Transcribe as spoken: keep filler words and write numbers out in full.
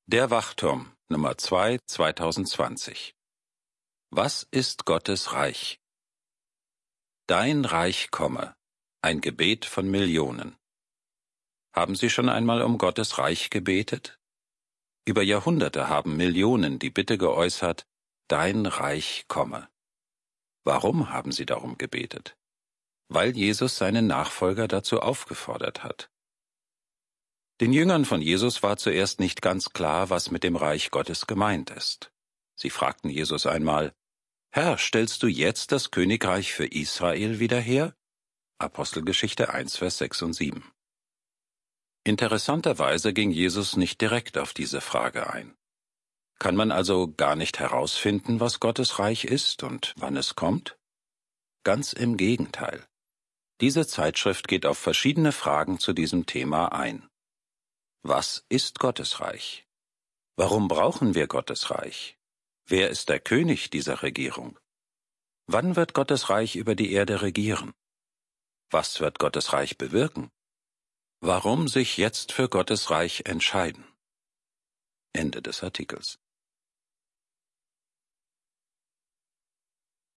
Der Wachturm, Nummer zwei, zweitausendzwanzig. Was ist Gottes Reich? Dein Reich komme, ein Gebet von Millionen. Haben Sie schon einmal um Gottes Reich gebetet? Über Jahrhunderte haben Millionen die Bitte geäußert, dein Reich komme. Warum haben sie darum gebetet? Weil Jesus seine Nachfolger dazu aufgefordert hat. Den Jüngern von Jesus war zuerst nicht ganz klar, was mit dem Reich Gottes gemeint ist. Sie fragten Jesus einmal, Herr, stellst du jetzt das Königreich für Israel wieder her? Apostelgeschichte eins, Vers sechs und sieben. Interessanterweise ging Jesus nicht direkt auf diese Frage ein. Kann man also gar nicht herausfinden, was Gottes Reich ist und wann es kommt? Ganz im Gegenteil. Diese Zeitschrift geht auf verschiedene Fragen zu diesem Thema ein. Was ist Gottes Reich? Warum brauchen wir Gottes Reich? Wer ist der König dieser Regierung? Wann wird Gottes Reich über die Erde regieren? Was wird Gottes Reich bewirken? Warum sich jetzt für Gottes Reich entscheiden? Ende des Artikels.